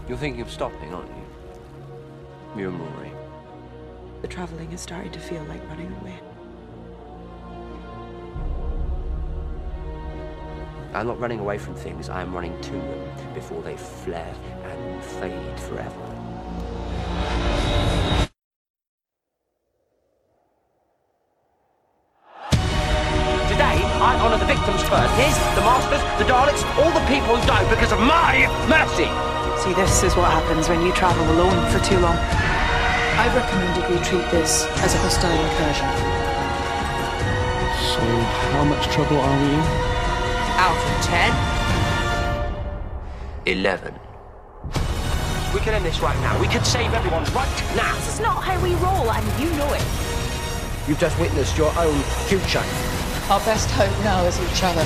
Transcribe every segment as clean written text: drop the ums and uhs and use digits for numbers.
You're thinking of stopping, aren't you? You and Rory. The travelling is starting to feel like running away. I'm not running away from things, I am running to them before they flare and fade forever. Today, I honour the victims first. His, the Masters, the Daleks, all the people who died because of my mercy. See, this is what happens when you travel alone for too long. I've recommended we treat this as a hostile incursion. So, how much trouble are we in? Out of 10? 11. We can end this right now. We can save everyone right now. This is not how we roll, and you know it. You've just witnessed your own future. Our best hope now is each other.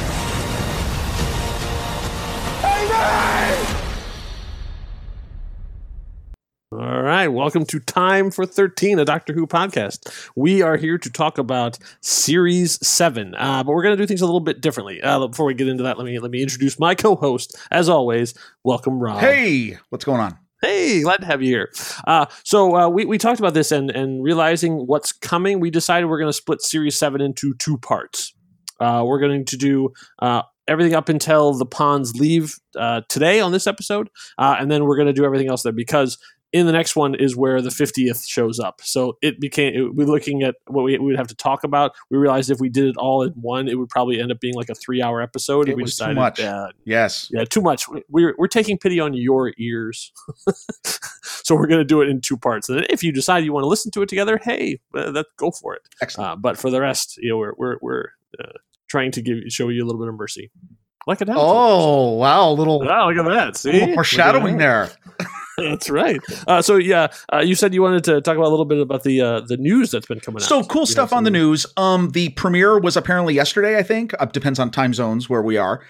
All right, welcome to Time for 13, a Doctor Who podcast. We are here to talk about Series 7, but we're going to do things a little bit differently. Before we get into that, let me introduce my co-host. As always, welcome, Rob. Hey, what's going on? Hey, glad to have you here. So we talked about this and realizing what's coming, we decided we're going to split Series 7 into two parts. We're going to do everything up until the Ponds leave today on this episode, and then we're going to do everything else there because in the next one is where the 50th shows up. So we're looking at what we would have to talk about. We realized if we did it all in one, it would probably end up being like a 3-hour episode. It was too much. Yes. Yeah, too much. We're taking pity on your ears. So we're going to do it in two parts. And if you decide you want to listen to it together, hey, go for it. Excellent. But for the rest, we're trying to show you a little bit of mercy. Like a Oh, wow. A little, wow, look at that. See? foreshadowing there. That's right. You said you wanted to talk about a little bit about the news that's been coming out. So cool stuff on the news. The premiere was apparently yesterday, I think. Depends on time zones where we are.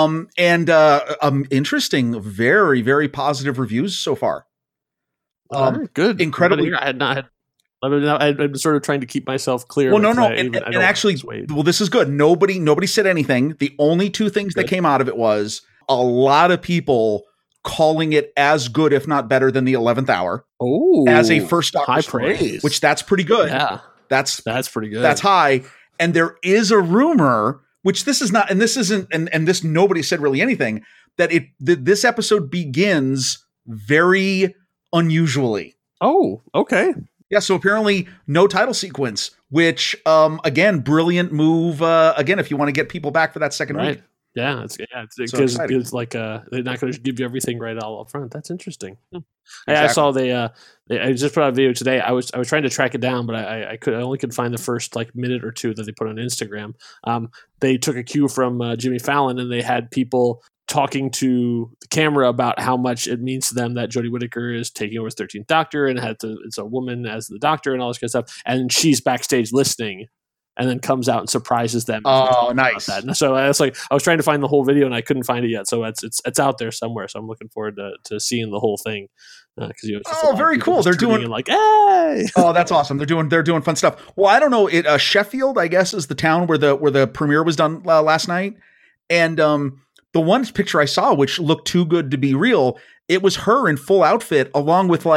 Interesting, very, very positive reviews so far. Good. Incredibly. I've been sort of trying to keep myself clear. Well, no. And actually, this is good. Nobody said anything. The only two things that came out of it was a lot of people calling it as good, if not better, than the 11th Hour. Oh, as a first Doctor high story, praise. which that's pretty good. Yeah, that's pretty good. That's high. And there is a rumor, which this is not, and this isn't, and this nobody said really anything, that this episode begins very unusually. Oh, okay. Yeah, so apparently no title sequence, which again, brilliant move. Again, if you want to get people back for that second week. Yeah, it's like they're not going to give you everything right all up front. That's interesting. Exactly. I saw I just put out a video today. I was trying to track it down, but I only could find the first minute or two that they put on Instagram. They took a cue from Jimmy Fallon, and they had people talking to the camera about how much it means to them that Jodie Whittaker is taking over as 13th Doctor and it's a woman as the Doctor and all this kind of stuff. And she's backstage listening and then comes out and surprises them. Oh, nice. And so I was trying to find the whole video and I couldn't find it yet. So it's out there somewhere. So I'm looking forward to seeing the whole thing. Very cool. They're doing hey. Oh, that's awesome. They're doing fun stuff. Well, I don't know. Sheffield, I guess, is the town where the premiere was done last night. And, the one picture I saw, which looked too good to be real, it was her in full outfit along with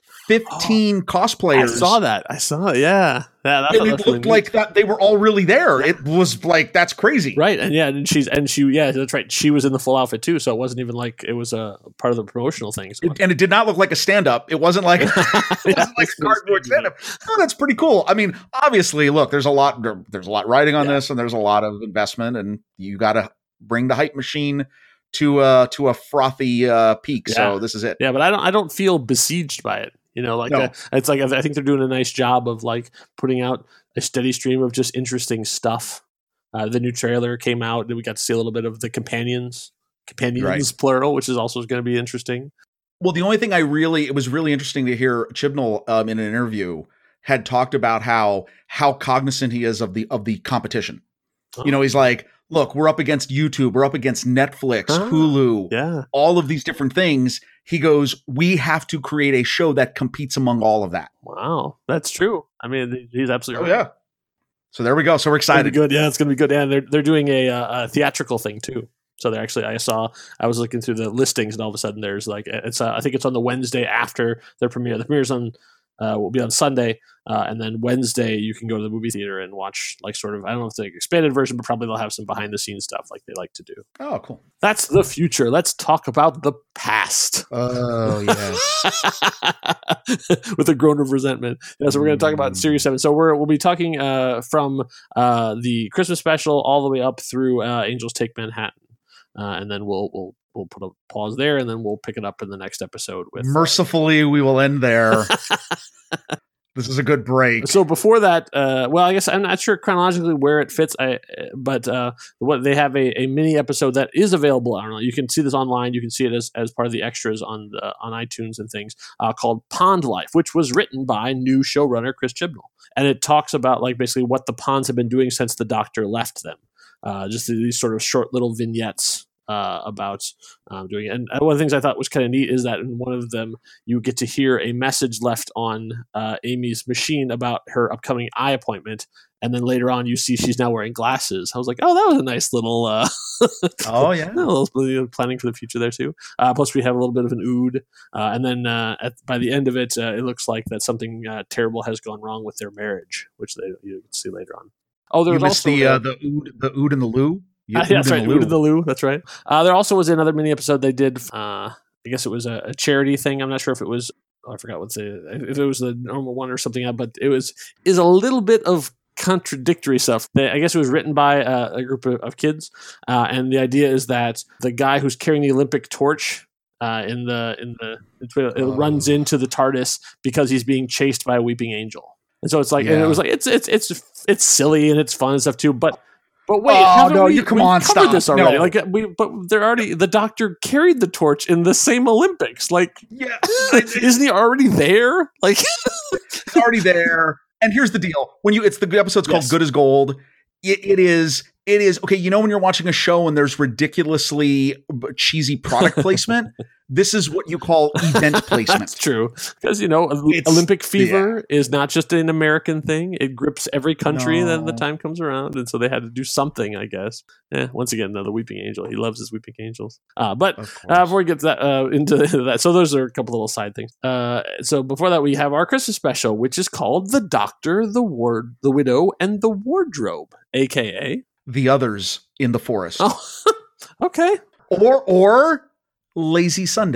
15 cosplayers. I saw that. Yeah. It looked really like that they were all really there. Yeah. It was that's crazy. Right. And that's right. She was in the full outfit too. So it wasn't even like it was a part of the promotional thing. So and it did not look like a stand-up. It wasn't like, a cardboard stand-up. Oh, that's pretty cool. I mean, obviously, look, there's a lot riding on this and there's a lot of investment and you got to bring the hype machine to a frothy peak. Yeah. So this is it. Yeah, but I don't feel besieged by it. No. It's I think they're doing a nice job of putting out a steady stream of just interesting stuff. The new trailer came out and we got to see a little bit of the companions right. Plural, which is also going to be interesting. Well, the only thing it was really interesting to hear Chibnall in an interview had talked about how cognizant he is of the competition. Oh. He's like, look, we're up against YouTube, we're up against Netflix, Hulu, all of these different things. He goes, we have to create a show that competes among all of that. Wow, that's true. I mean, he's absolutely right. Yeah. So there we go. So we're excited. Good. Yeah, it's going to be good. And they're doing a theatrical thing too. So they actually, I was looking through the listings, and all of a sudden there's like, I think it's on the Wednesday after their premiere. The premiere's will be on Sunday, and then Wednesday you can go to the movie theater and watch like sort of, I don't know if it's the expanded version, but probably they'll have some behind the scenes stuff like they like to do. Oh, cool. That's the future. Let's talk about the past. Oh, yes. With a groan of resentment. Yeah, so we're going to talk about Series 7. So we'll be talking from the Christmas special all the way up through Angels Take Manhattan. And then we'll put a pause there, and then we'll pick it up in the next episode. With mercifully, we will end there. This is a good break. So before that, well, I guess I'm not sure chronologically where it fits. But what they have a mini episode that is available. I don't know. You can see this online. You can see it as part of the extras on iTunes and things, called Pond Life, which was written by new showrunner Chris Chibnall, and it talks about like basically what the Ponds have been doing since the Doctor left them. Just these sort of short little vignettes about doing it. And one of the things I thought was kind of neat is that in one of them, you get to hear a message left on Amy's machine about her upcoming eye appointment. And then later on, you see she's now wearing glasses. I was like, oh, that was a nice little... oh, yeah. A little planning for the future there, too. Plus, we have a little bit of an ood. And then by the end of it, it looks like that something terrible has gone wrong with their marriage, which you can see later on. Oh, there was also the ood and the loo. Yeah, that's right. Ood in the Loo. That's right. There also was another mini episode they did. I guess it was a charity thing. I'm not sure if it was. I forgot if it was the normal one or something. But is a little bit of contradictory stuff. I guess it was written by a group of kids, and the idea is that the guy who's carrying the Olympic torch it runs into the TARDIS because he's being chased by a weeping angel. And so it's like, and it was like it's silly and it's fun and stuff too, but wait, stop this already. No. Like the Doctor carried the torch in the same Olympics. Like, yeah, isn't he already there? Like, he's already there. And here's the deal: it's the episode's called "Good as Gold." It is okay. You know, when you're watching a show and there's ridiculously cheesy product placement, this is what you call event placement. That's true, because Olympic fever is not just an American thing; it grips every country that the time comes around, and so they had to do something, I guess. Once again, the Weeping Angel. He loves his Weeping Angels. But before we get into that, so those are a couple little side things. So before that, we have our Christmas special, which is called "The Doctor, the Widow, and the Wardrobe," aka The Others in the Forest. Oh, okay. Or Lazy Sunday.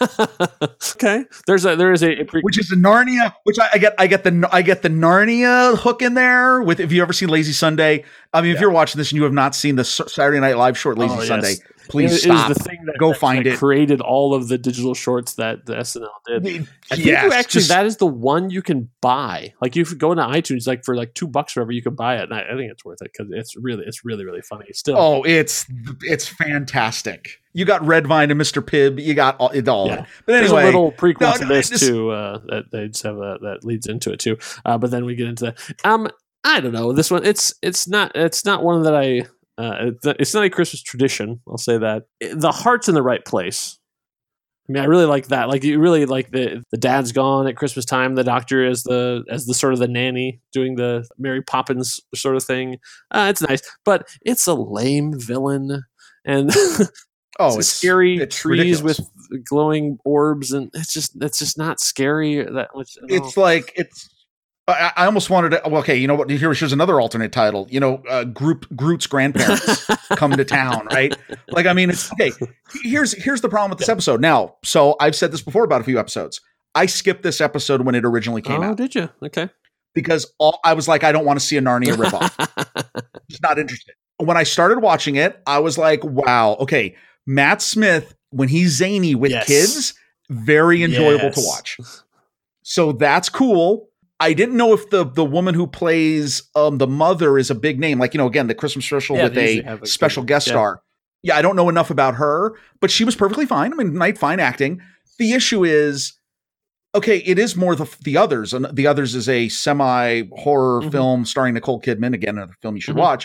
Okay. There is a which is a Narnia, which I get the Narnia hook in there with. If you ever seen Lazy Sunday, I mean, if you're watching this and you have not seen the Saturday Night Live short Lazy Sunday, please stop. It is the thing that go find it. Created all of the digital shorts that the SNL did. I think that is the one you can buy. Like you go into iTunes, like for like $2 or whatever, you can buy it, and I think it's worth it because it's really really funny. Still, it's fantastic. You got Redvine and Mr. Pibb. You got all it all. Yeah. But anyway, there's a little prequel to this too. That they just have that leads into it too. But then we get into that. I don't know. This one, it's not one that I. It's not a Christmas tradition. I'll say that. The heart's in the right place. I mean, I really like that. Like, you really like the dad's gone at Christmas time. The Doctor as the sort of the nanny doing the Mary Poppins sort of thing. It's nice, but it's a lame villain and. It's scary trees ridiculous. With glowing orbs, and it's just not scary that much. It's like I almost wanted to. Well, okay, you know what? Here's another alternate title. Groot's grandparents come to town, right? Like, I mean, it's okay. Here's the problem with this episode. Now, so I've said this before about a few episodes. I skipped this episode when it originally came out. Oh, did you? Okay. Because I was like, I don't want to see a Narnia ripoff. Just not interested. When I started watching it, I was like, wow, okay. Matt Smith, when he's zany with kids, very enjoyable to watch. So that's cool. I didn't know if the woman who plays the mother is a big name. Like, again, the Christmas special with a special guest star. Yeah, I don't know enough about her, but she was perfectly fine. I mean, fine acting. The issue is, okay, it is more the Others. And The Others is a semi-horror film starring Nicole Kidman. Again, another film you should watch.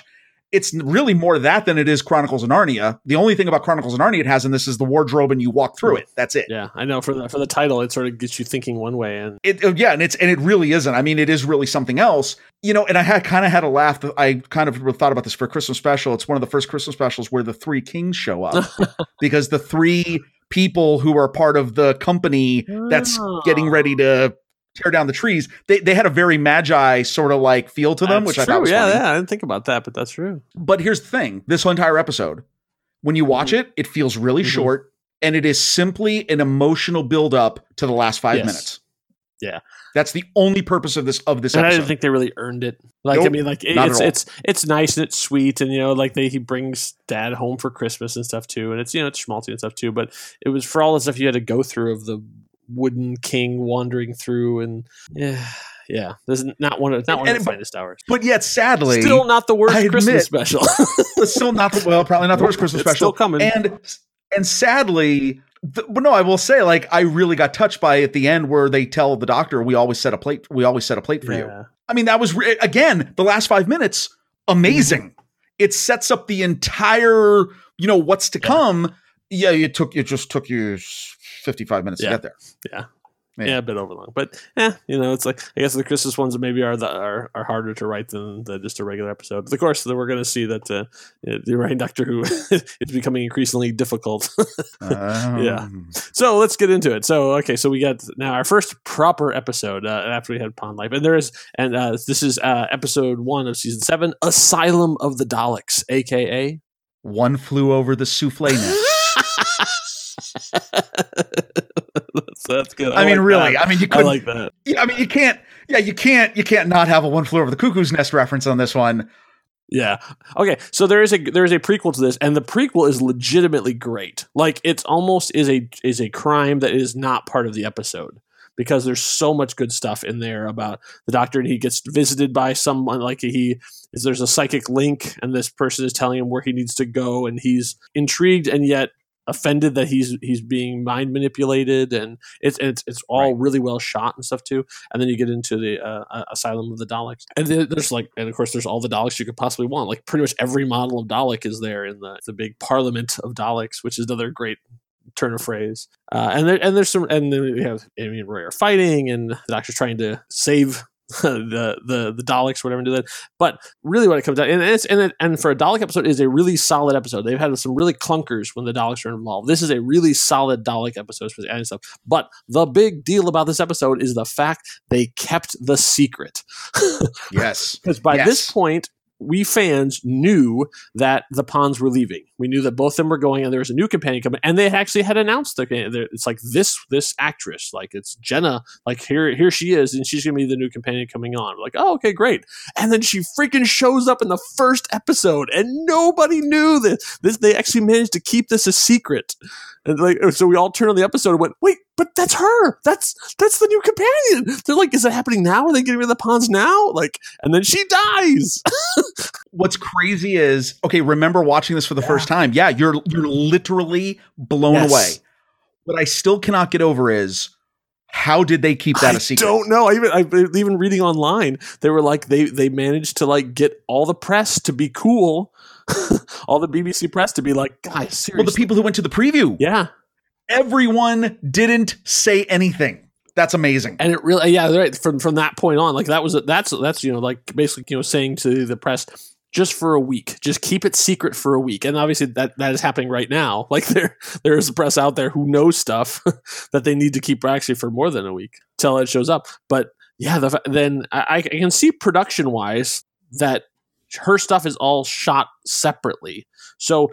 it's really more that than it is Chronicles of Narnia. The only thing about Chronicles of Narnia it has in this is the wardrobe, and you walk through it. That's it. Yeah, I know. For the title, it sort of gets you thinking one way, and it really isn't. I mean, it is really something else. And I kind of had a laugh. I kind of thought about this for a Christmas special. It's one of the first Christmas specials where the three kings show up because the three people who are part of the company that's getting ready to tear down the trees, they had a very Magi sort of like feel to them, which I thought was funny. Yeah, I didn't think about that, but that's true. But here's the thing. This whole entire episode, when you watch it feels really short, and it is simply an emotional build up to the last 5 minutes. Yeah. That's the only purpose of this episode. And I didn't think they really earned it. Like, nope, I mean, like it's nice and it's sweet, and like he brings dad home for Christmas and stuff too, and it's it's schmaltzy and stuff too. But it was for all the stuff you had to go through of the wooden king wandering through, and yeah, this is not one of the finest hours. But yet, sadly, still not the worst Christmas special. Still not probably not the worst Christmas special. Still coming, and sadly. But no, I will say, like, I really got touched by at the end where they tell the doctor, we always set a plate for you. I mean, that was again, the last 5 minutes, amazing. It sets up the entire, what's to come. Yeah. It just took you 55 minutes to get there. Yeah, a bit overlong, but it's like, I guess the Christmas ones maybe are harder to write than just a regular episode. But of course, we're going to see that the writing Doctor Who is becoming increasingly difficult. Yeah. So let's get into it. So we got now our first proper episode after we had Pond Life, and this is episode 1 of season 7, Asylum of the Daleks, aka One Flew Over the Souffle Nest. That's good. I mean, really. That. I mean, you could. I like that. Yeah, I mean, you can't. Yeah, you can't not have a One Flew Over the Cuckoo's Nest reference on this one. Yeah. Okay. So there is a prequel to this, and the prequel is legitimately great. Like, it's almost is a crime that is not part of the episode, because there's so much good stuff in there about the Doctor, and he gets visited by someone, like there's a psychic link, and this person is telling him where he needs to go, and he's intrigued and yet offended that he's being mind manipulated, and it's all really well shot and stuff too. And then you get into the Asylum of the Daleks, and there's of course there's all the Daleks you could possibly want. Like, pretty much every model of Dalek is there in the big Parliament of Daleks, which is another great turn of phrase. And then we have Amy and Roy are fighting, and the Doctor's trying to save the Daleks, whatever, and do that. But really, what it comes down, and for a Dalek episode, is a really solid episode. They've had some really clunkers when the Daleks are involved. This is a really solid Dalek episode for adding stuff. But the big deal about this episode is the fact they kept the secret. Yes, because by this point, we fans knew that the Ponds were leaving. We knew that both of them were going, and there was a new companion coming. And they actually had announced it's like this actress, like it's Jenna, like here she is, and she's gonna be the new companion coming on. We're like, oh, okay, great. And then she freaking shows up in the first episode, and nobody knew this. They actually managed to keep this a secret. And so we all turned on the episode and went, wait, but that's her. That's the new companion. They're like, is it happening now? Are they getting rid of the Ponds now? Like, and then she dies. What's crazy is, remember watching this for the first time. Yeah, you're literally blown away. What I still cannot get over is, how did they keep that a secret? I don't know. I even reading online, they were like, they managed to like get all the press to be cool. All the BBC press to be like, guys, seriously. Well, the people who went to the preview. Yeah. Everyone didn't say anything. That's amazing. And it really, right. From that point on, like that's like basically, saying to the press, just for a week, just keep it secret for a week. And obviously that is happening right now. Like there is a press out there who knows stuff that they need to keep actually for more than a week till it shows up. But yeah, then I can see production wise that her stuff is all shot separately. So,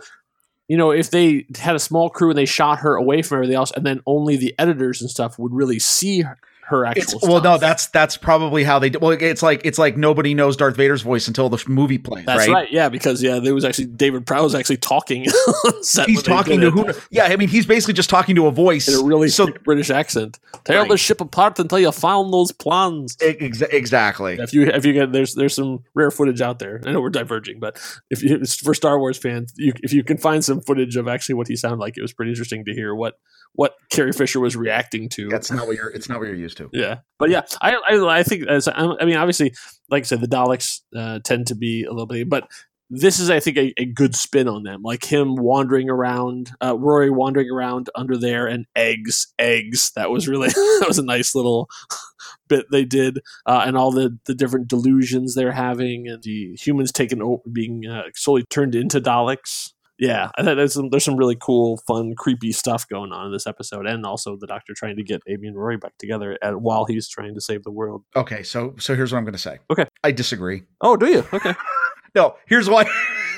if they had a small crew and they shot her away from everything else, and then only the editors and stuff would really see her actual stuff. Well, no, that's probably how they do. Well, it's like nobody knows Darth Vader's voice until the movie plays. That's right. Yeah, because there was actually David Prowse actually talking. On set. He's talking to who? Yeah, I mean, he's basically just talking to a voice in a really thick British accent. Tear the ship apart until you found those plans. Exactly. If you get there's some rare footage out there. I know we're diverging, but for Star Wars fans, if you can find some footage of actually what he sounded like, it was pretty interesting to hear what Carrie Fisher was reacting to. It's not what you're used to. Yeah, but yeah, I think obviously, like I said, the Daleks tend to be a little bit, but this is, I think, a good spin on them. Like him wandering around, Rory wandering around under there, and eggs. That was really that was a nice little bit they did, and all the different delusions they're having, and the humans being slowly turned into Daleks. Yeah, I think there's some really cool, fun, creepy stuff going on in this episode, and also the Doctor trying to get Amy and Rory back together while he's trying to save the world. Okay, so here's what I'm going to say. Okay, I disagree. Oh, do you? Okay. No, here's why.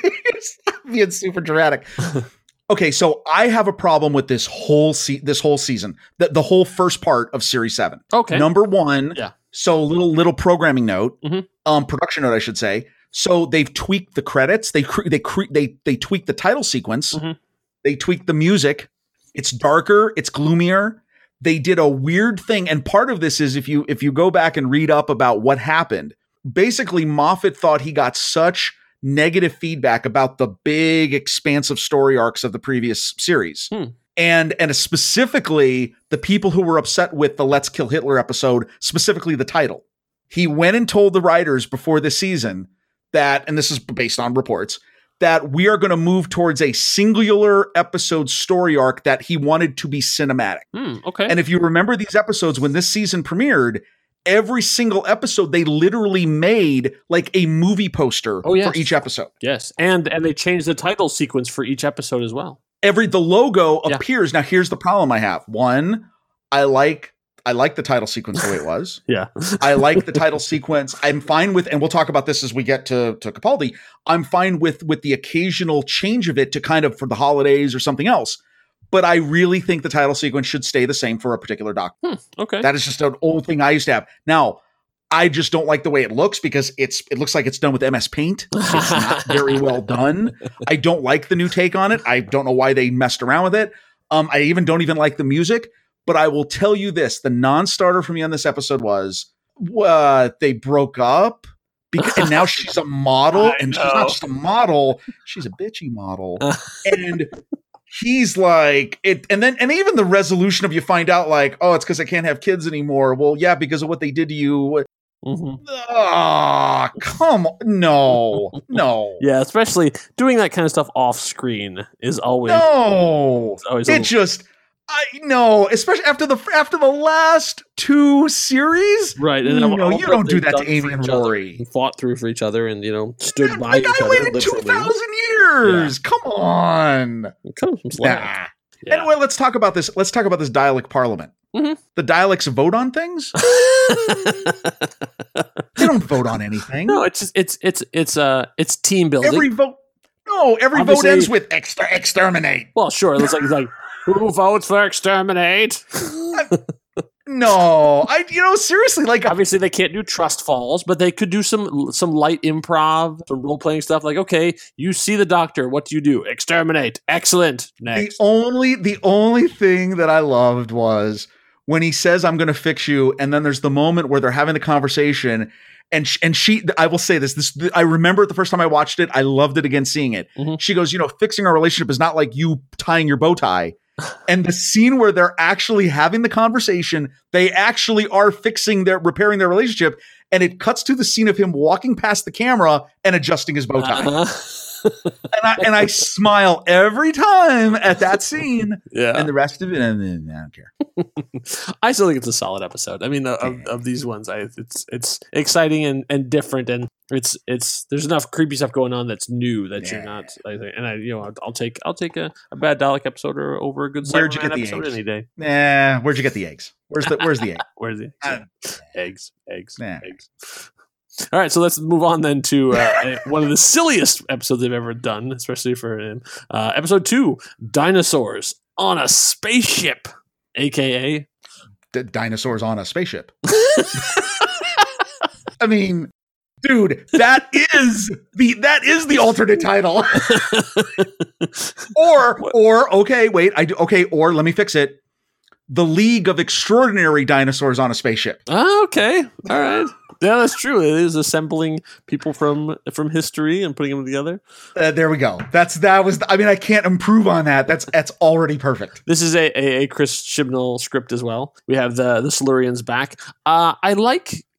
Being super dramatic. Okay, so I have a problem with this whole season, the whole first part of Series 7. Okay. Number one. Yeah. So little programming note, production note, I should say. So they've tweaked the credits. They tweaked the title sequence. They tweaked the music. It's darker. It's gloomier. They did a weird thing. And part of this is if you go back and read up about what happened, basically Moffat thought he got such negative feedback about the big expansive story arcs of the previous series. And specifically the people who were upset with the Let's Kill Hitler episode, specifically the title. He went and told the writers before this season that, and this is based on reports, that we are going to move towards a singular episode story arc that he wanted to be cinematic. Okay. And if you remember these episodes, when this season premiered, every single episode, they literally made like a movie poster for each episode. Yes. And they changed the title sequence for each episode as well. The logo appears. Now, here's the problem I have. One, I like the title sequence the way it was. Yeah. I like the title sequence. I'm fine with, and we'll talk about this as we get to Capaldi. I'm fine with the occasional change of it to kind of for the holidays or something else. But I really think the title sequence should stay the same for a particular Doctor. Okay. That is just an old thing I used to have. Now, I just don't like the way it looks because it looks like it's done with MS Paint. It's not very well done. I don't like the new take on it. I don't know why they messed around with it. I don't even like the music. But I will tell you this, the non-starter for me on this episode was, they broke up, and now she's a model, and she's not just a model, she's a bitchy model. And he's like, and even the resolution of you find out like, oh, it's because I can't have kids anymore. Well, yeah, because of what they did to you. Come on. No. Yeah, especially doing that kind of stuff off screen is always. No. I know, especially after the last two series, right? And you don't do that to Amy and Rory. Fought through for each other, and stood by each other. I waited 2,000 years. Yeah. Come on, cut them some slack. Yeah. Anyway, let's talk about this. Let's talk about this Dalek Parliament. The Daleks vote on things. They don't vote on anything. No, it's team building. Every vote ends with exterminate. Well, sure. It's like. Who votes for exterminate? No, seriously, like obviously they can't do trust falls, but they could do some light improv, some role playing stuff. Like, okay, you see the Doctor, what do? Exterminate. Excellent. Next. The only thing that I loved was when he says, "I'm going to fix you," and then there's the moment where they're having the conversation. And she, I will say this, I remember it the first time I watched it. I loved it again seeing it. She goes, fixing our relationship is not like you tying your bow tie. And the scene where they're actually having the conversation, they actually are repairing their relationship. And it cuts to the scene of him walking past the camera and adjusting his bow tie. And I smile every time at that scene. Yeah. And the rest of it, I don't care. I still think it's a solid episode. I mean, of these ones, it's exciting and different, and there's enough creepy stuff going on that's new that you're not. And I'll take a bad Dalek episode over a good Cyberman episode any day. Nah, where'd you get the eggs? Where's the egg? Where's the eggs? Eggs. All right, so let's move on then to one of the silliest episodes they've ever done, especially for him. Episode 2, Dinosaurs on a Spaceship, a.k.a. Dinosaurs on a Spaceship. I mean, dude, that is the alternate title. Or let me fix it. The League of Extraordinary Dinosaurs on a Spaceship. Oh, okay. All right. Yeah, that's true. It is assembling people from history and putting them together. There we go. I can't improve on that. That's already perfect. This is a Chris Chibnall script as well. We have the Silurians back. I like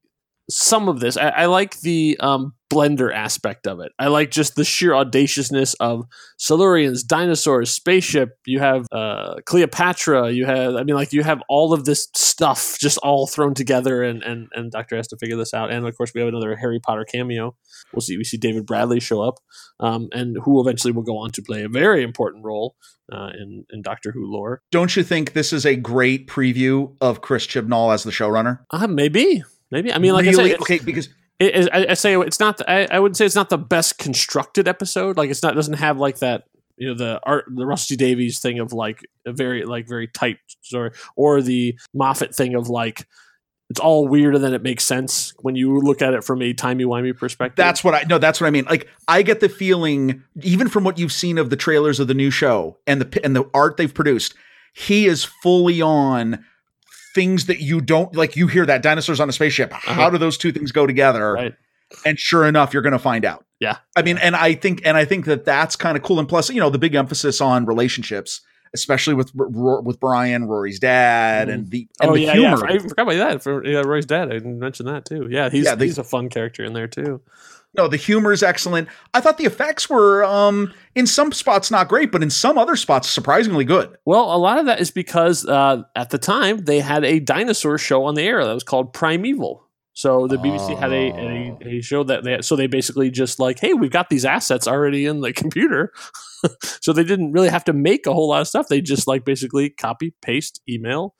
some of this. I like the Blender aspect of it. I like just the sheer audaciousness of Silurians, dinosaurs, spaceship. You have Cleopatra. You have all of this stuff just all thrown together, and Doctor has to figure this out. And of course, we have another Harry Potter cameo. We see David Bradley show up, and who eventually will go on to play a very important role in Doctor Who lore. Don't you think this is a great preview of Chris Chibnall as the showrunner? Maybe. I mean, like really? I said, okay, because I say it's not. I wouldn't say it's not the best constructed episode. Like it doesn't have like that. The Russell T Davies thing of like a very tight story, or the Moffat thing of like it's all weird and then it makes sense when you look at it from a timey-wimey perspective. That's what I mean. Like I get the feeling, even from what you've seen of the trailers of the new show and the art they've produced, he is fully on things that you don't like. You hear that dinosaurs on a spaceship. How do those two things go together? Right. And sure enough, you're going to find out. Yeah. I mean, and I think that that's kind of cool. And plus, the big emphasis on relationships, especially with Brian, Rory's dad, and the humor. Yeah. I forgot about that. For Rory's dad, I didn't mention that too. Yeah, he's a fun character in there too. No, the humor is excellent. I thought the effects were, in some spots not great, but in some other spots surprisingly good. Well, a lot of that is because at the time they had a dinosaur show on the air that was called Primeval. So the BBC had a show that they basically just like, hey, we've got these assets already in the computer. So they didn't really have to make a whole lot of stuff. They just like basically copy, paste, email.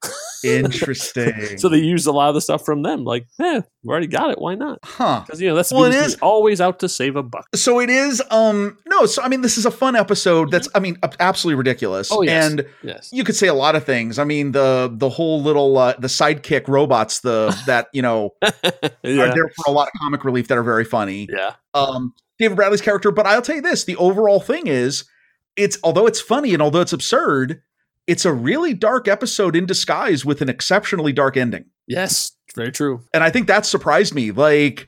Interesting. So they used a lot of the stuff from them. Like, we already got it. Why not? Huh. Because that's it is always out to save a buck. So it is. No. So I mean, this is a fun episode. That's absolutely ridiculous. Oh yes. And you could say a lot of things. I mean, the whole little the sidekick robots that are there for a lot of comic relief that are very funny. Yeah. David Bradley's character, but I'll tell you this: the overall thing is, although it's funny and although it's absurd, it's a really dark episode in disguise with an exceptionally dark ending. Yes, very true. And I think that surprised me. Like,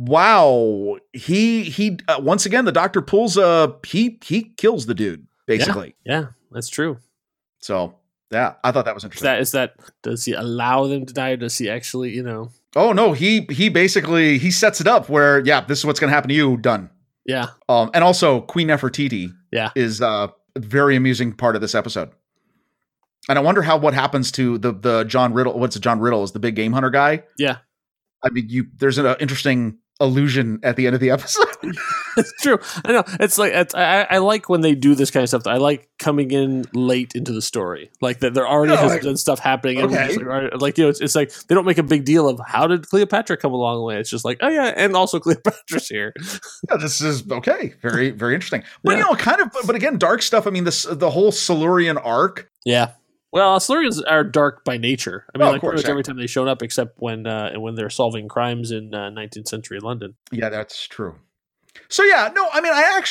wow, he once again, the Doctor pulls he kills the dude basically. Yeah, that's true. So yeah, I thought that was interesting. Does he allow them to die? Or does he actually, Oh no, he basically he sets it up where this is what's going to happen to you. Done. Yeah. And also Queen Nefertiti. Is a very amusing part of this episode. And I wonder what happens to the John Riddle. What's John Riddle? Is the big game hunter guy? Yeah. I mean, there's an interesting allusion at the end of the episode. It's true. I know. It's like I like when they do this kind of stuff. I like coming in late into the story, like that there already has been stuff happening. Okay. And it's like they don't make a big deal of how did Cleopatra come along the way. It's just like, oh yeah, and also Cleopatra's here. Yeah, this is okay. Very very interesting. But but again, dark stuff. I mean, the whole Silurian arc. Yeah. Well, Silurians are dark by nature. I mean, pretty much every time they showed up, except when they're solving crimes in 19th century London. Yeah, that's true. So yeah, no, I mean,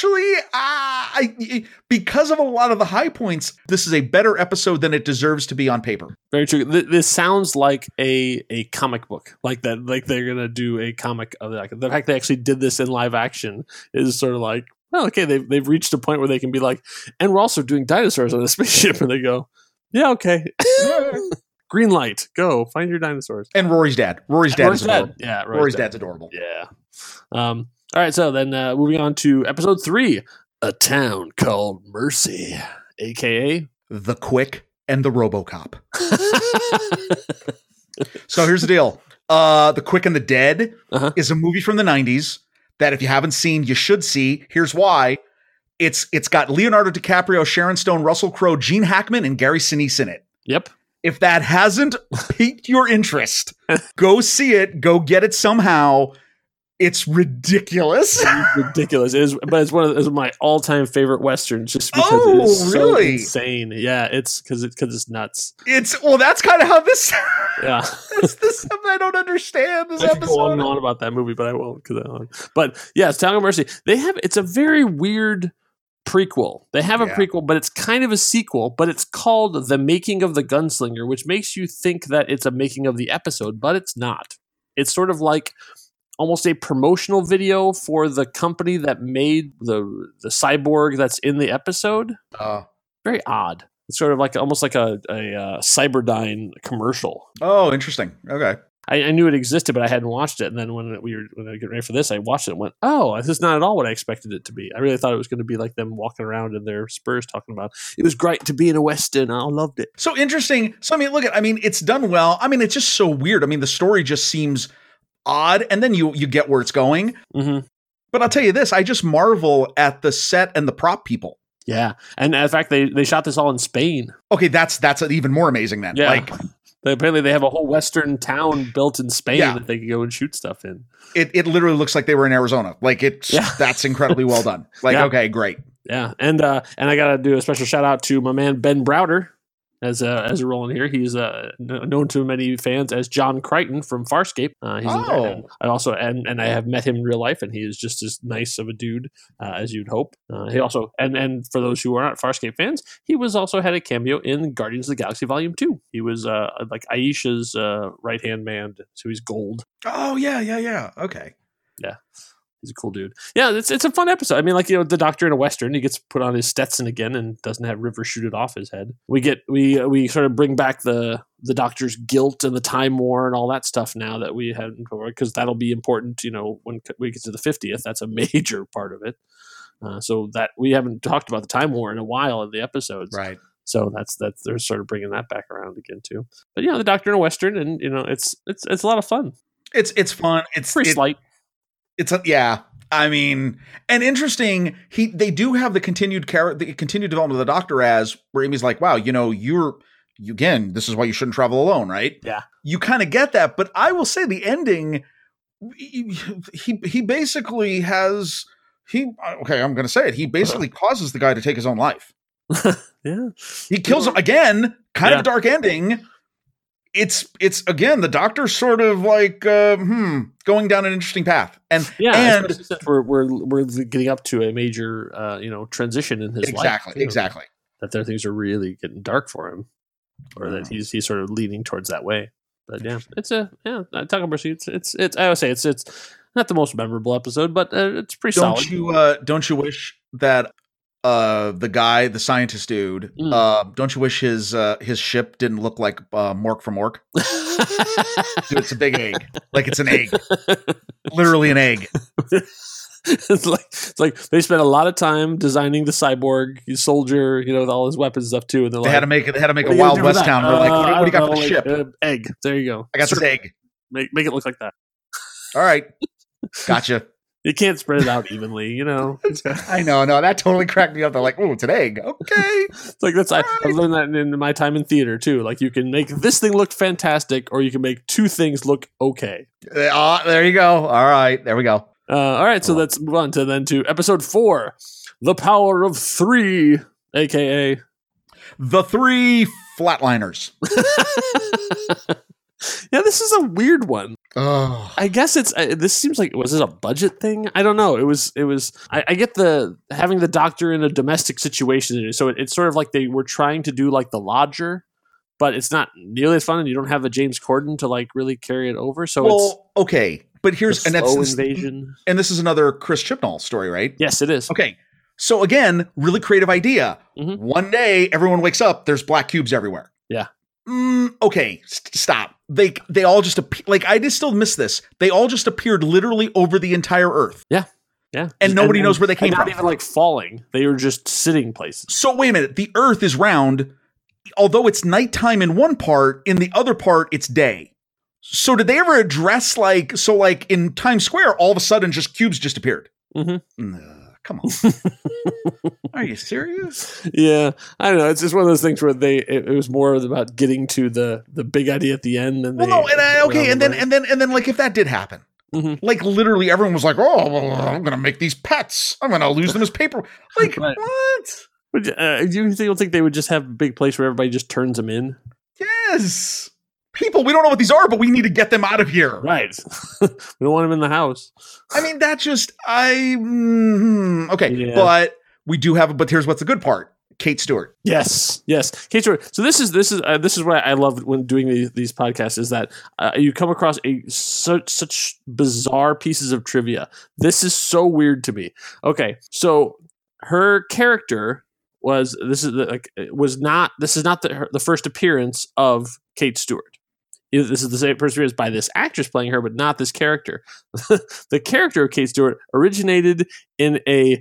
I because of a lot of the high points, this is a better episode than it deserves to be on paper. Very true. This sounds like a comic book, like that. Like they're gonna do a comic of that. The fact they actually did this in live action is sort of like, well, okay, they've reached a point where they can be like, and we're also doing dinosaurs on a spaceship, and they go, yeah, okay. Green light. Go find your dinosaurs. And Rory's dad. Rory's dad is adorable. Yeah, Rory's dad's adorable. Yeah. All right. So then, moving on to episode 3, A Town Called Mercy, aka The Quick and the RoboCop. So here's the deal. The Quick and the Dead is a movie from the 90s that if you haven't seen, you should see. Here's why. It's got Leonardo DiCaprio, Sharon Stone, Russell Crowe, Gene Hackman, and Gary Sinise in it. Yep. If that hasn't piqued your interest, go see it. Go get it somehow. It's ridiculous. It's ridiculous. But it's one of my all-time favorite westerns, just because it is so insane. Yeah, it's because it's nuts. That's kind of how this. Yeah, that's this. I don't understand this episode. Go on and on about that movie, but I won't. But yeah, it's Town of Mercy. It's a very weird prequel. They have a prequel, but it's kind of a sequel. But it's called The Making of the Gunslinger, which makes you think that it's a making of the episode, but it's not. It's sort of like almost a promotional video for the company that made the cyborg that's in the episode. Very odd. It's sort of like almost like a Cyberdyne commercial. Oh, interesting. Okay. I knew it existed, but I hadn't watched it. And then when I was getting ready for this, I watched it and went, oh, this is not at all what I expected it to be. I really thought it was going to be like them walking around in their Spurs talking about, it was great to be in a Western. I loved it. So interesting. So, I mean, it's done well. I mean, it's just so weird. I mean, the story just seems odd, and then you get where it's going. Mm-hmm. But I'll tell you this, I just marvel at the set and the prop people. Yeah. And in fact, they shot this all in Spain. Okay, that's even more amazing then. Yeah. Like, apparently they have a whole Western town built in Spain that they can go and shoot stuff in. It literally looks like they were in Arizona. Like that's incredibly well done. Like, okay, great. Yeah. And I got to do a special shout out to my man, Ben Browder, as a role in here. He's known to many fans as John Crichton from Farscape. I also and I have met him in real life, and he is just as nice of a dude as you'd hope. He also and for those who are not Farscape fans, he was also had a cameo in Guardians of the Galaxy Volume 2. He was like Aisha's right hand man, so he's gold. Oh yeah. Okay. Yeah. He's a cool dude. Yeah, it's a fun episode. I mean, like, the Doctor in a Western, he gets put on his Stetson again and doesn't have River shoot it off his head. We sort of bring back the Doctor's guilt and the Time War and all that stuff now that we hadn't before, because that'll be important, when we get to the 50th. That's a major part of it. So that we haven't talked about the Time War in a while in the episodes. Right. So that's they're sort of bringing that back around again too. But the Doctor in a Western, and it's a lot of fun. It's fun. It's pretty slight. I mean, and interesting. They do have the continued development of the Doctor where Amy's like, wow, again, this is why you shouldn't travel alone, right? Yeah, you kind of get that, but I will say the ending, he basically has I'm going to say it. He basically causes the guy to take his own life. Yeah, he kills him again. Kind of a dark ending. It's again, the Doctor's sort of like going down an interesting path, and since we're getting up to a major transition in his life. Exactly. That their things are really getting dark for him, or that he's sort of leaning towards that way. But Tucker Pursuit. It's I would say it's not the most memorable episode, but it's pretty solid. Don't you wish that the guy, the scientist dude, don't you wish his ship didn't look like Mork from Ork? Dude, it's a big egg. Like, it's an egg. Literally an egg. It's like they spent a lot of time designing the cyborg soldier, with all his weapons and stuff too. And they had to make a Wild West town. They're like, what do you got for the ship? Egg. There you go. I got this egg. Make it look like that. All right. Gotcha. You can't spread it out evenly, I know. No, that totally cracked me up. They're like, oh, it's an egg. Okay. It's like I've learned that in my time in theater too. Like, you can make this thing look fantastic, or you can make two things look okay. There you go. All right. There we go. All right. So let's move on to episode 4, The Power of 3, aka The 3 Flatliners. Yeah, this is a weird one. Oh. I guess this seems like, was this a budget thing? I don't know. It was. I get having the Doctor in a domestic situation, so it's sort of like they were trying to do like The Lodger, but it's not nearly as fun, and you don't have a James Corden to like really carry it over. So okay, but here's invasion, and this is another Chris Chibnall story, right? Yes, it is. Okay, so again, really creative idea. Mm-hmm. One day, everyone wakes up. There's black cubes everywhere. Yeah. Okay, stop. They all just I just still miss this. They all just appeared literally over the entire Earth. Yeah. And nobody knows where they came from. Not even like falling. They were just sitting places. So wait a minute. The Earth is round. Although it's nighttime in one part, in the other part, it's day. So did they ever address like in Times Square, all of a sudden just cubes just appeared? Mm-hmm. Come on. Are you serious? Yeah. I don't know. It's just one of those things where it was more about getting to the big idea at the end. And then like, if that did happen, like literally everyone was like, oh, well, I'm going to make these pets. I'm going to lose them as paper. Like, right. What? You don't think they would just have a big place where everybody just turns them in? Yes. People, we don't know what these are, but we need to get them out of here. Right. We don't want them in the house. I mean, that just, okay. Yeah. But we do have, but here's what's the good part. Kate Stewart. Yes. Kate Stewart. So this is what I love when doing these podcasts, is that you come across such bizarre pieces of trivia. This is so weird to me. Okay. So her character this is not the first appearance of Kate Stewart. this is the same perseverance by this actress playing her, but not this character. The character of Kate Stewart originated in a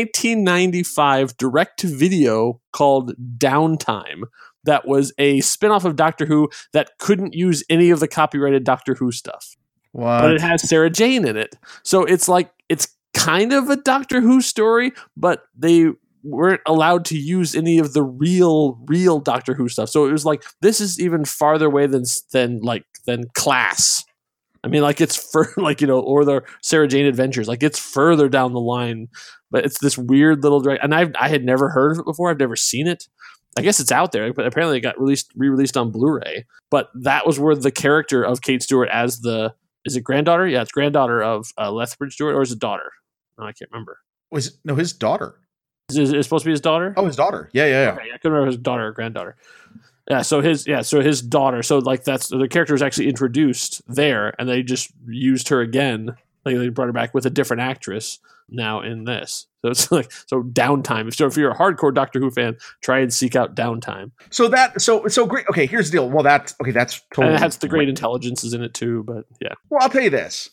1995 direct-to-video called Downtime that was a spinoff of Doctor Who that couldn't use any of the copyrighted Doctor Who stuff. What? But it has Sarah Jane in it. So it's like, it's kind of a Doctor Who story, but they weren't allowed to use any of the real Doctor Who stuff. So it was like, this is even farther away than Class. I mean, like, it's for like, you know, or the Sarah Jane Adventures, like, it's further down the line, but it's this weird little direct, and I had never heard of it before. I've never seen it. I guess it's out there, but apparently it got re-released on Blu-ray. But that was where the character of Kate Stewart as is it granddaughter? Yeah, it's granddaughter of Lethbridge Stewart, or is it daughter? No, I can't remember. His daughter. Is it supposed to be his daughter? Oh, his daughter. Yeah. Okay, I couldn't remember his daughter or granddaughter. So his daughter. So like that's the character was actually introduced there, and they just used her again. Like they brought her back with a different actress now in this. So it's like Downtime. So if you're a hardcore Doctor Who fan, try and seek out Downtime. So great. Okay, here's the deal. Well, that's totally. And it has the Great Intelligences in it too. But yeah. Well, I'll tell you this.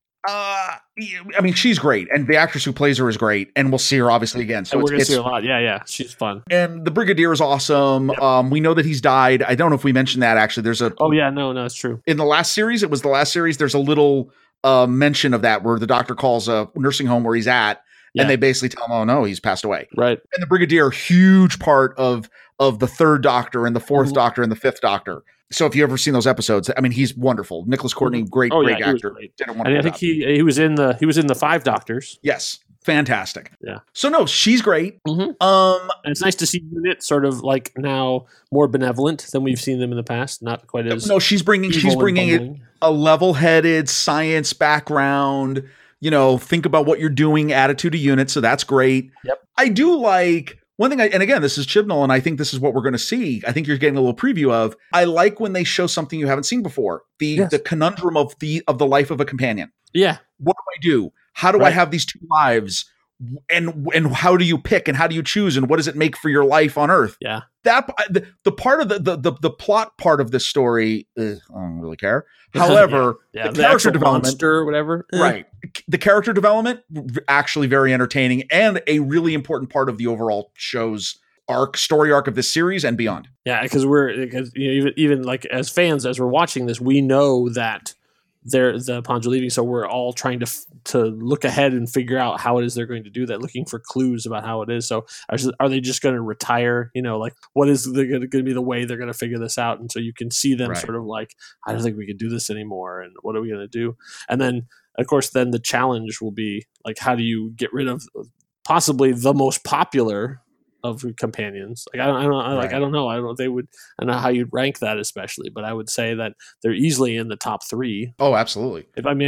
I mean, she's great, and the actress who plays her is great, and we'll see her obviously again. So we're gonna see her a lot. Yeah, she's fun. And the Brigadier is awesome. Yep. We know that he's died. I don't know if we mentioned that actually. There's a. Oh yeah, no, it's true. In the last series, there's a little mention of that where the doctor calls a nursing home where he's at, and they basically tell him, "Oh no, he's passed away." Right. And the Brigadier, huge part of the third Doctor and the fourth Doctor and the fifth Doctor. So if you've ever seen those episodes, I mean, he's wonderful. Nicholas Courtney, great actor. Did a wonderful job. He was in the Five Doctors. Yes, fantastic. Yeah. So no, she's great. Mm-hmm. And it's nice to see Unit sort of like now more benevolent than we've seen them in the past. Not quite as she's bringing a level-headed science background. You know, think about what you're doing attitude to Unit. So that's great. Yep. I do like. One thing, and again, this is Chibnall, and I think this is what we're going to see. I think you're getting a little preview of. I like when they show something you haven't seen before. The conundrum of the life of a companion. Yeah. What do I do? How do I have these two lives? And how do you pick? And how do you choose? And what does it make for your life on Earth? Yeah. That the part of the plot part of this story, I don't really care. However, the character development or whatever, right? The character development actually very entertaining and a really important part of the overall show's story arc of this series and beyond. Yeah, because even like as fans, as we're watching this, we know that the Pawns are leaving, so we're all trying to look ahead and figure out how it is they're going to do that, looking for clues about how it is. So are they just going to retire? You know, like what is going to be the way they're going to figure this out? And so you can see them sort of like, I don't think we can do this anymore, and what are we going to do? And then of course, then the challenge will be like, how do you get rid of possibly the most popular of companions? Like I don't know. I don't know how you'd rank that, especially, but I would say that they're easily in the top 3. Oh, absolutely.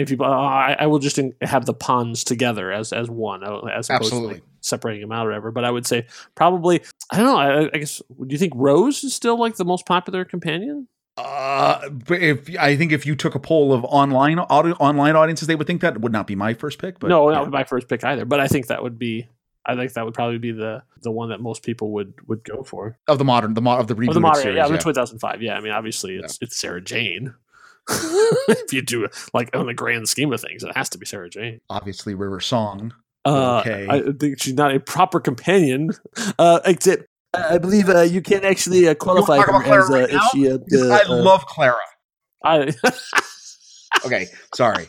I will just have the Pawns together as one, as opposed to like separating them out or whatever. But I would say probably, I don't know. I guess, do you think Rose is still like the most popular companion? But if you took a poll of online audiences, they would think that would not be my first pick. But no, not my first pick either. But I think that would probably be the one that most people would go for of the rebooted series. Yeah, 2005. Yeah, I mean, obviously it's Sarah Jane. If you do like on the grand scheme of things, it has to be Sarah Jane. Obviously, River Song. Okay, I think she's not a proper companian. Except I believe you can't actually qualify her as right if she. I love Clara. Okay, sorry.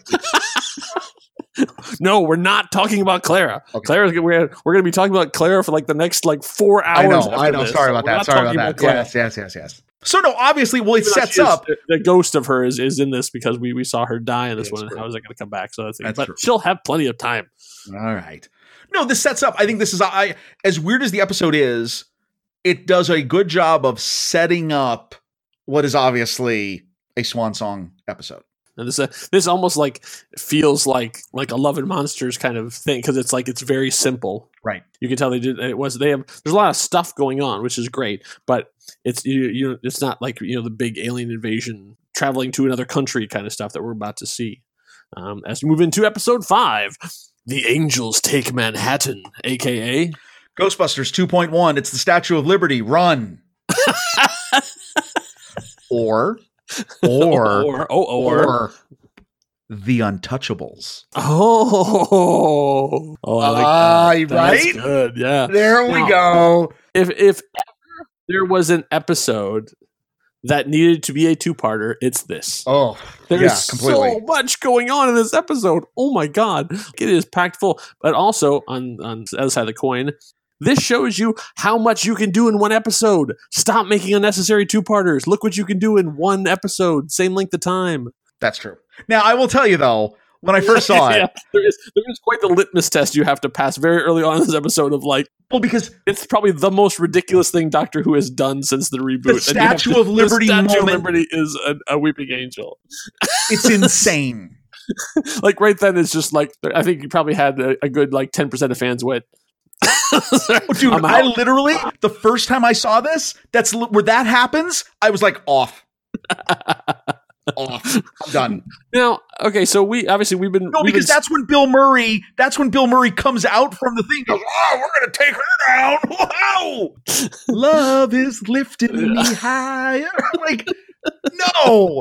No, we're not talking about Clara. Okay. We're going to be talking about Clara for like the next 4 hours. I know. Sorry about that. Yes. So no, obviously, it sets up the ghost of her is in this because we saw her die in this one. And how is it going to come back? So that's but true. She'll have plenty of time. All right. No, this sets up. I think this is as weird as the episode is. It does a good job of setting up what is obviously a swan song episode. And this almost like feels like a Love and Monsters kind of thing because it's very simple. Right. You can tell there's a lot of stuff going on, which is great, but it's it's not like the big alien invasion traveling to another country kind of stuff that we're about to see. As we move into episode 5, The Angels Take Manhattan, aka Ghostbusters 2.1. It's the Statue of Liberty. Run. Or or the Untouchables. Oh, I like that. Right? That's good. Yeah. There we go. If ever there was an episode that needed to be a two-parter, it's this. Oh, there's so much going on in this episode. Oh my God. It is packed full. But also, on the other side of the coin, this shows you how much you can do in one episode. Stop making unnecessary two-parters. Look what you can do in one episode. Same length of time. That's true. Now, I will tell you, though, when I first saw it, there is quite the litmus test you have to pass very early on in this episode of like, well, because it's probably the most ridiculous thing Doctor Who has done since the reboot. The Statue of Liberty moment. The Statue of Liberty is a weeping angel. It's insane. Like right then, it's just like, I think you probably had a good like 10% of fans went, dude, I literally, the first time I saw this, that's where that happens, I was like, off. I'm done. Now, okay, so we've been that's when Bill Murray comes out from the thing, goes, oh, we're gonna take her down. Wow. Love is lifting me higher. Like, no.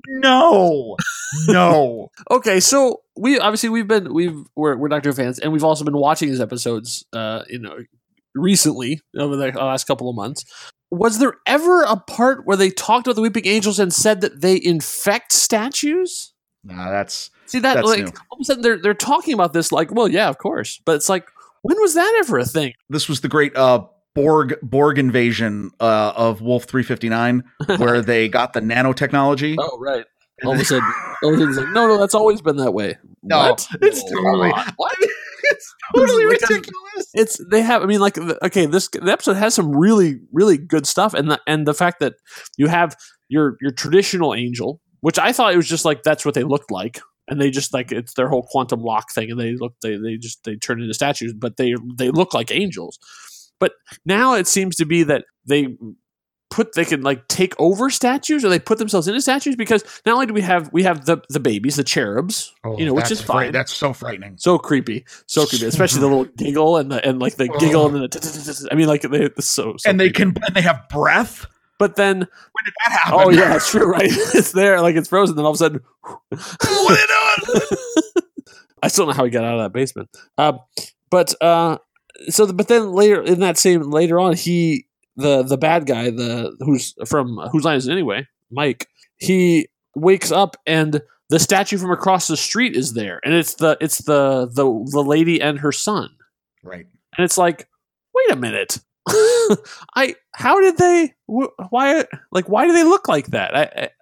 Okay, so we're Doctor Who fans, and we've also been watching these episodes recently over the last couple of months. Was there ever a part where they talked about the Weeping Angels and said that they infect statues? Nah, that's like new. All of a sudden they're talking about this like, well, yeah, of course, but it's like, when was that ever a thing? This was the great Borg invasion of Wolf 359, where they got the nanotechnology. Oh, right. All of a sudden, it's like, no, that's always been that way. No, what? It's totally what? It's totally ridiculous. The episode has some really, really good stuff, and the fact that you have your traditional angel, which I thought it was just like that's what they looked like, and they just like it's their whole quantum lock thing, and they turn into statues, but they look like angels. But now it seems to be that they can like take over statues, or they put themselves into statues, because not only do we have the babies, the cherubs, which is fine. That's so frightening, so creepy, especially the little giggle and the giggle and the I mean, like it's so and they creepy. and they have breath. But then when did that happen? Oh yeah, that's true, right? It's there, like it's frozen. Then all of a sudden, what are you doing? I still don't know how he got out of that basement. But then later on, he. The bad guy, who's from Whose Line Is It Anyway, Mike, he wakes up and the statue from across the street is there, and it's the lady and her son, right? And it's like, wait a minute, why do they look like that?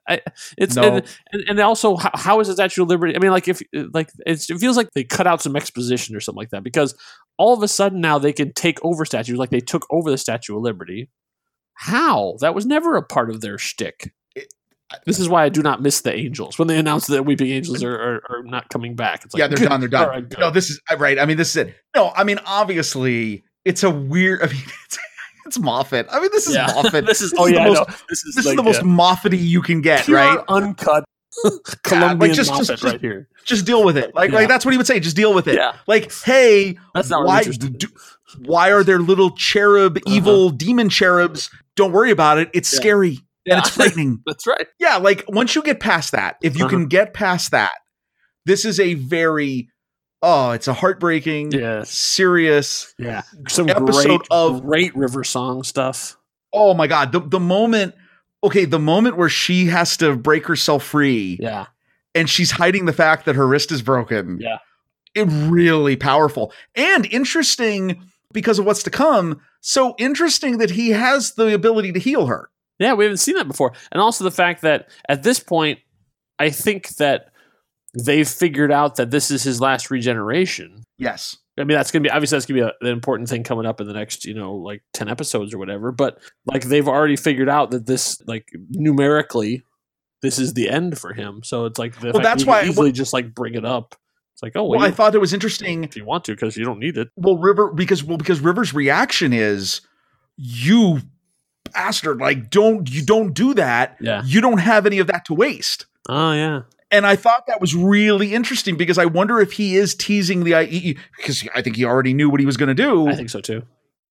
And also how is the Statue of Liberty? I mean, like it feels like they cut out some exposition or something like that, because all of a sudden now they can take over statues, like they took over the Statue of Liberty. How? That was never a part of their shtick. This is why I do not miss the Angels when they announced that Weeping Angels are not coming back. It's like, yeah, they're done. They're done. Right, no, this is right. I mean, this is it. No, I mean, obviously, it's a weird. I mean, it's Moffat. I mean, this is Moffat. This is the most Moffat-y you can get, pure, right? Uncut Colombian Moffat right here. Just deal with it. Like that's what he would say. Just deal with it. Yeah. Like, hey, that's not why are there little cherub, evil demon cherubs? Don't worry about it. It's scary. Yeah. And it's frightening. That's right. Yeah, like once you get past that, if you can get past that, this is a very it's a heartbreaking, serious, some episode of great River Song stuff. Oh my God, the moment where she has to break herself free, and she's hiding the fact that her wrist is broken, it really powerful and interesting because of what's to come. So interesting that he has the ability to heal her. Yeah, we haven't seen that before. And also the fact that at this point, I think that they've figured out that this is his last regeneration. Yes. I mean, that's going to be an important thing coming up in the next, like 10 episodes or whatever. But like they've already figured out that this, like numerically, this is the end for him. So it's like, that's why easily just like bring it up. It's like, I thought it was interesting if you want to, because you don't need it. Well, because River's reaction is, you bastard, like don't do that. Yeah. You don't have any of that to waste. Oh yeah. And I thought that was really interesting, because I wonder if he is teasing the IE, because I think he already knew what he was going to do. I think so too.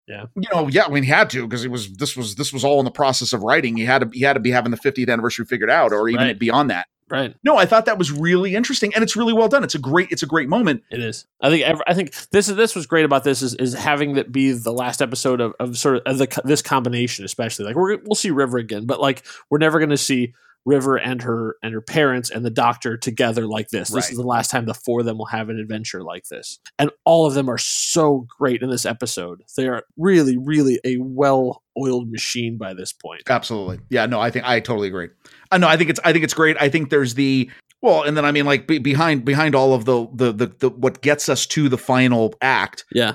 Yeah. I mean, he had to, because this was all in the process of writing. He had to be having the 50th anniversary figured out, or even beyond that. Right. No, I thought that was really interesting, and it's really well done. It's a great moment. It is. I think this was great about this is having that be the last episode of sort of this combination, especially like we'll see River again, but like we're never going to see River and her parents and the doctor together like this. This is the last time the four of them will have an adventure like this, and all of them are so great in this episode. They are really, really a well-oiled machine by this point. Absolutely, yeah. No, I totally agree. No, I think it's great. I think there's and then I mean, like behind all of the what gets us to the final act. Yeah.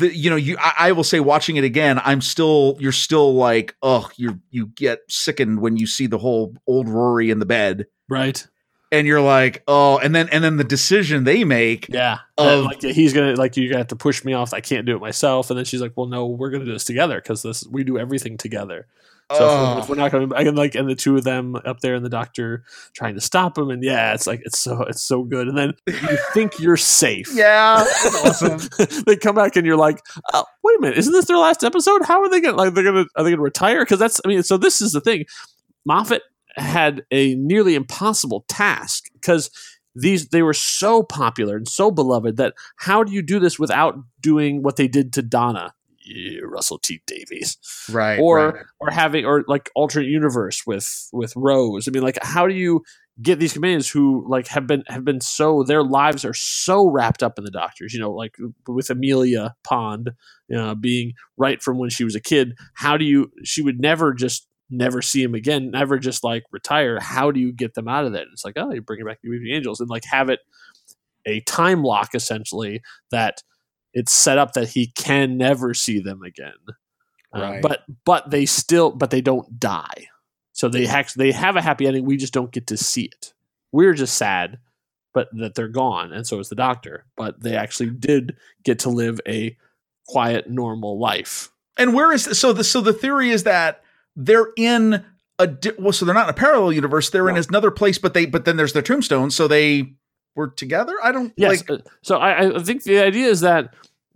I will say, watching it again, you're still like, oh, you get sickened when you see the whole old Rory in the bed. Right. And you're like, oh, and then the decision they make. Yeah. He's going to, you got to push me off. I can't do it myself. And then she's like, well, no, we're going to do this together, because we do everything together. So if we're not going to, and the two of them up there and the doctor trying to stop him. And yeah, it's so good. And then you think you're safe. Yeah. That's awesome. They come back and you're like, oh, wait a minute. Isn't this their last episode? How are they going to, are they going to retire? Cause so this is the thing. Moffat had a nearly impossible task, because they were so popular and so beloved that how do you do this without doing what they did to Donna? Russell T Davies, right? Or like alternate universe with Rose. I mean, like, how do you get these companions who like have been so, their lives are so wrapped up in the Doctors? Like with Amelia Pond, being right from when she was a kid. She would never see him again, never just like retire. How do you get them out of that? It's like, oh, you bring it back to Weeping Angels and like have it a time lock, essentially, that it's set up that he can never see them again. Right. But they don't die. So they have a happy ending. We just don't get to see it. We're just sad, but that they're gone. And so is the Doctor, but they actually did get to live a quiet, normal life. And so the theory is that they're in so they're not in a parallel universe. They're in another place, but then there's their tombstone. So they were together. I don't. Yes. So I think the idea is that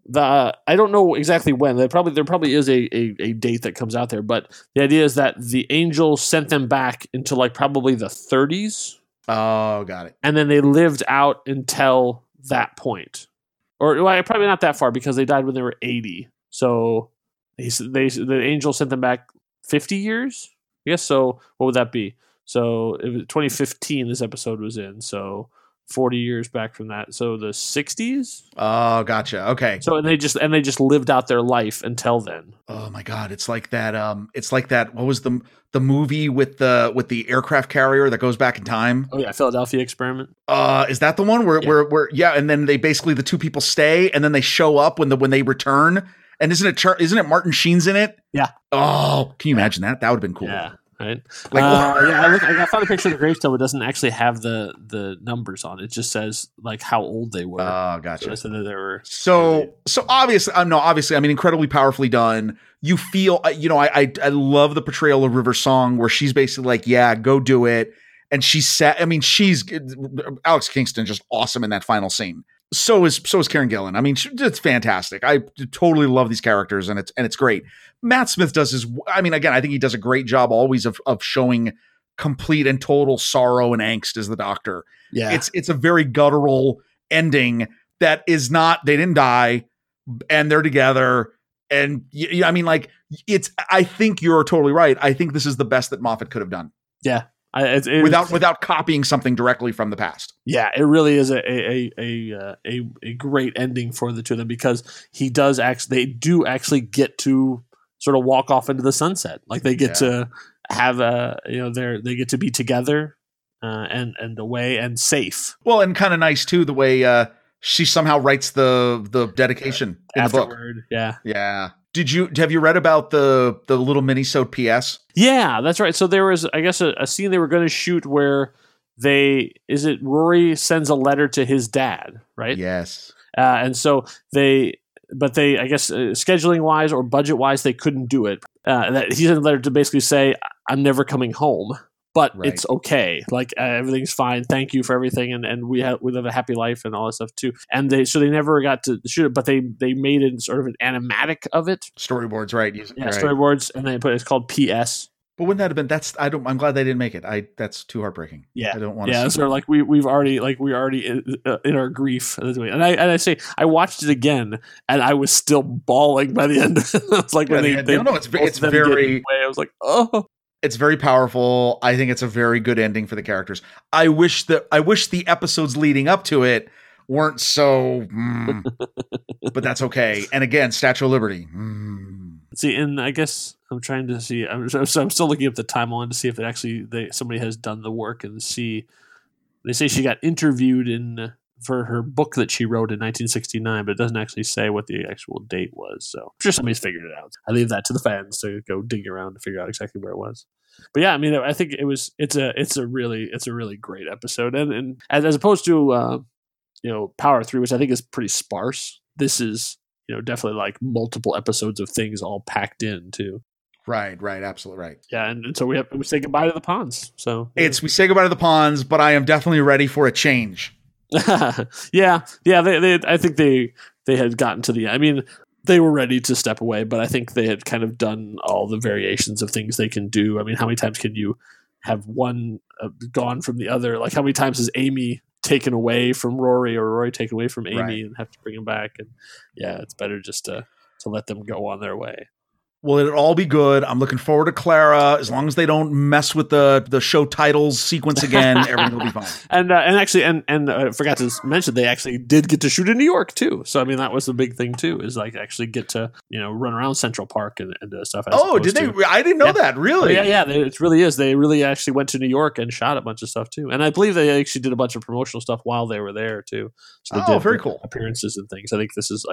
I don't know exactly when. There probably is a date that comes out there, but the idea is that the angel sent them back into like probably the 30s. Oh, got it. And then they lived out until that point, or probably not that far, because they died when they were 80. So the angel sent them back 50 years. I guess so. What would that be? So it was 2015. This episode was in. So 40 years back from that. So the 60s. Oh, gotcha. Okay. So and they just lived out their life until then. Oh my God. It's like that. What was the movie with the aircraft carrier that goes back in time? Oh yeah. Philadelphia Experiment. Is that the one where and then they basically, the two people stay and then they show up when they return? And isn't it Martin Sheen's in it? Yeah. Oh, can you imagine that? That would have been cool. Yeah. Right. I found a picture of the gravestone. It doesn't actually have the numbers on it. It just says like how old they were. Oh, gotcha. So that they were. So obviously, I mean, incredibly powerfully done. You feel, I love the portrayal of River Song, where she's basically like, yeah, go do it. And she's Alex Kingston, just awesome in that final scene. So is Karen Gillan. I mean, it's fantastic. I totally love these characters, and it's great. Matt Smith does again, I think he does a great job always of showing complete and total sorrow and angst as the Doctor. Yeah. It's a very guttural ending that is not, they didn't die and they're together. And I mean, like, I think you're totally right. I think this is the best that Moffat could have done. Yeah. Without copying something directly from the past. Yeah, it really is a great ending for the two of them, because they do actually get to sort of walk off into the sunset. Like they get to have they get to be together and away and safe. Well, and kind of nice too, the way she somehow writes the dedication in afterward, the book. Yeah. Have you read about the little mini-sode PS? Yeah, that's right. So there was, I guess, a scene they were going to shoot where Rory sends a letter to his dad, right? Yes. And so I guess scheduling wise or budget wise, they couldn't do it. That he sent a letter to basically say, I'm never coming home. but it's okay. Like everything's fine. Thank you for everything, and we live a happy life and all that stuff too. And they never got to shoot it, but they made it sort of an animatic of it. Storyboards, right? Storyboards, and it's called PS. But wouldn't that have been? I'm glad they didn't make it. That's too heartbreaking. Yeah, I don't want to. Yeah, so like we're already in our grief. And I say I watched it again, and I was still bawling by the end. It's like when it's very. I was like, oh. It's very powerful. I think it's a very good ending for the characters. I wish the episodes leading up to it weren't so, but that's okay. And again, Statue of Liberty. See, and I guess I'm trying to see. I'm still looking up the timeline to see if somebody has done the work and see. They say she got interviewed for her book that she wrote in 1969, but it doesn't actually say what the actual date was. So I'm sure somebody's figured it out. I leave that to the fans to go dig around to figure out exactly where it was. But yeah, I mean, I think it's a really great episode, and as opposed to Power 3, which I think is pretty sparse. This is definitely like multiple episodes of things all packed in too. Right, absolutely right. Yeah, and so we say goodbye to the Ponds. So we say goodbye to the Ponds, but I am definitely ready for a change. yeah. I think they had gotten to the. I mean, they were ready to step away, but I think they had kind of done all the variations of things they can do. I mean, how many times can you have one gone from the other? Like, how many times is Amy taken away from Rory or Rory taken away from Amy and have to bring him back? And yeah, it's better just to let them go on their way. Well, it'll all be good. I'm looking forward to Clara. As long as they don't mess with the show titles sequence again, everything will be fine. And actually, I forgot to mention, they actually did get to shoot in New York too. So I mean, that was the big thing too, is like actually get to run around Central Park and stuff. Oh, did they? I didn't know that. Really? Oh, yeah. It really is. They really actually went to New York and shot a bunch of stuff too. And I believe they actually did a bunch of promotional stuff while they were there too. So they did very cool appearances and things. I think this is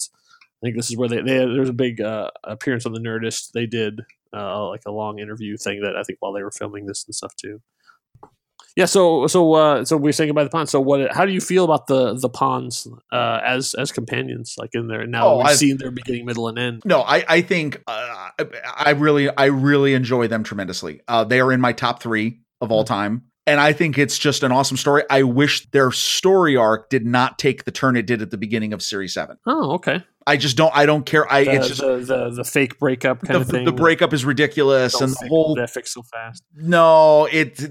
where there's a big appearance on the Nerdist. They did like a long interview thing that I think while they were filming this and stuff too. Yeah, so we're saying goodbye to the Ponds. So how do you feel about the Ponds as companions, like in there now? We've seen their beginning, middle, and end. No, I think I really enjoy them tremendously. They are in my top 3 of all time. And I think it's just an awesome story. I wish their story arc did not take the turn it did at the beginning of Series 7. Oh, okay. I don't care. It's just the fake breakup kind of thing. The breakup is ridiculous, and the whole that fixed so fast. No,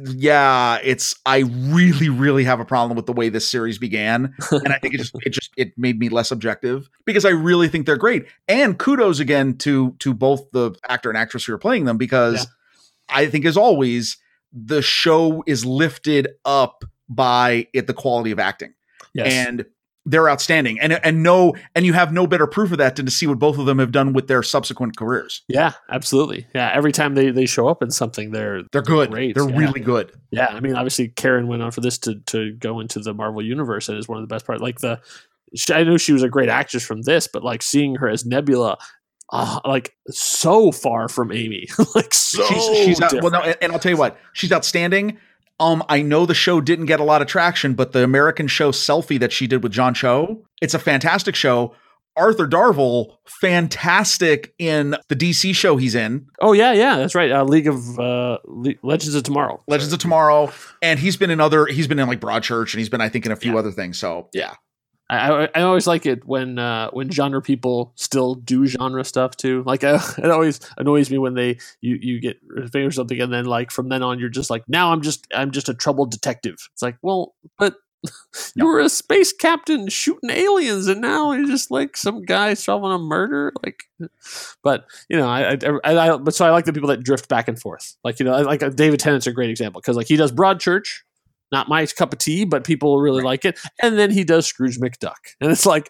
I really, really have a problem with the way this series began, and I think it made me less objective because I really think they're great. And kudos again to both the actor and actress who are playing them, because I think, as always, the show is lifted up by the quality of acting. Yes. And they're outstanding. And you have no better proof of that than to see what both of them have done with their subsequent careers. Yeah, absolutely. Yeah. Every time they show up in something, they're good. Great. They're really good. Yeah. I mean, obviously Karen went on for this to go into the Marvel universe, and is one of the best parts. Like I know she was a great actress from this, but like seeing her as Nebula, like so far from Amy, like so she's and I'll tell you what, she's outstanding. I know the show didn't get a lot of traction, but the American show Selfie that she did with John Cho, it's a fantastic show. Arthur Darvill, fantastic in the DC show he's in. Oh yeah, that's right. League of Legends of Tomorrow. Legends of Tomorrow, and he's been in like Broadchurch, and he's been, I think, in a few other things. So yeah. I always like it when genre people still do genre stuff too. Like it always annoys me when you get famous or something, and then like from then on you're just like, now I'm just a troubled detective. It's like, well, but you were a space captain shooting aliens, and now you're just like some guy solving a murder. Like, but so I like the people that drift back and forth. Like like David Tennant's a great example, because like he does Broadchurch. Not my cup of tea, but people really like it. And then he does Scrooge McDuck. And it's like,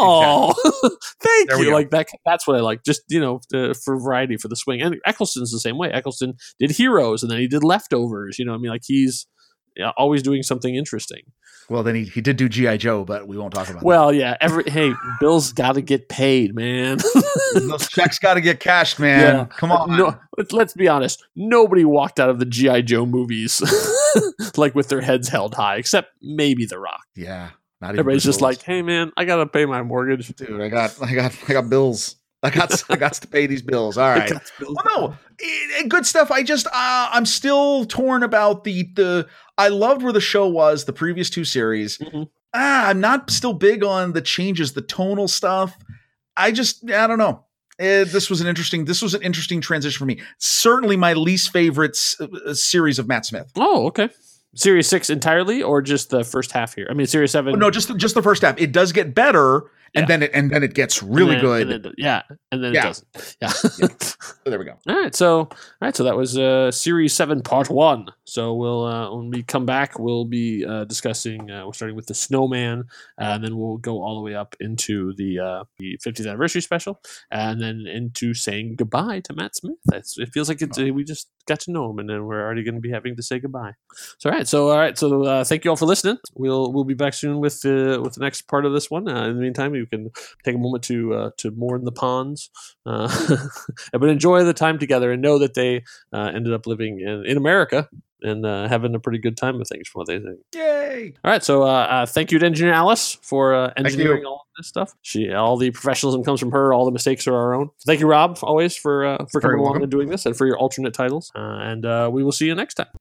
thank you. Like that's what I like. Just, for variety, for the swing. And Eccleston's the same way. Eccleston did Heroes, and then he did Leftovers. Like he's always doing something interesting. Well, then he did do G.I. Joe, but we won't talk about that. Well, yeah. Hey, Bill's got to get paid, man. Those checks got to get cashed, man. Yeah. Come on. No, let's be honest. Nobody walked out of the G.I. Joe movies like with their heads held high, except maybe The Rock. Yeah. Everybody's just like, hey, man, I got to pay my mortgage. Dude, I got bills. I got to pay these bills. All right. Well, no, good stuff. I just I'm still torn about the. I loved where the show was the previous 2 series. Mm-hmm. I'm not still big on the changes, the tonal stuff. I don't know. This was an interesting transition for me. Certainly my least favorite series of Matt Smith. Oh, okay. Series 6 entirely, or just the first half here? I mean, Series 7. Oh, no, just the first half. It does get better, and then it gets really good. And then it doesn't. Yeah. So there we go. All right, so that was Series 7 Part 1. So we'll when we come back, we'll be discussing. We're starting with the Snowman, and then we'll go all the way up into the 50th anniversary special, and then into saying goodbye to Matt Smith. It feels like we just got to know him, and then we're already going to be having to say goodbye. So all right. So thank you all for listening. We'll be back soon with the next part of this one. In the meantime, you can take a moment to mourn the Ponds, but enjoy the time together, and know that they ended up living in America and having a pretty good time with things from what they think. Yay! All right, so thank you to Engineer Alice for engineering all of this stuff. All the professionalism comes from her. All the mistakes are our own. Thank you, Rob, always for coming along and doing this, and for your alternate titles. And we will see you next time.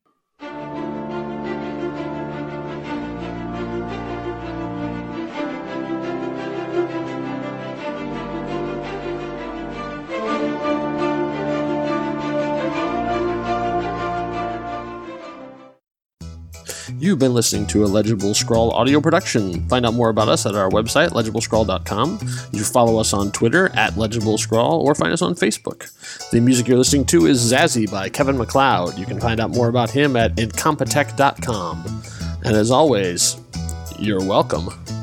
You've been listening to a Legible Scrawl audio production. Find out more about us at our website, legiblescrawl.com. You can follow us on Twitter at Legible Scrawl, or find us on Facebook. The music you're listening to is Zazzy by Kevin MacLeod. You can find out more about him at incompetech.com. And as always, you're welcome.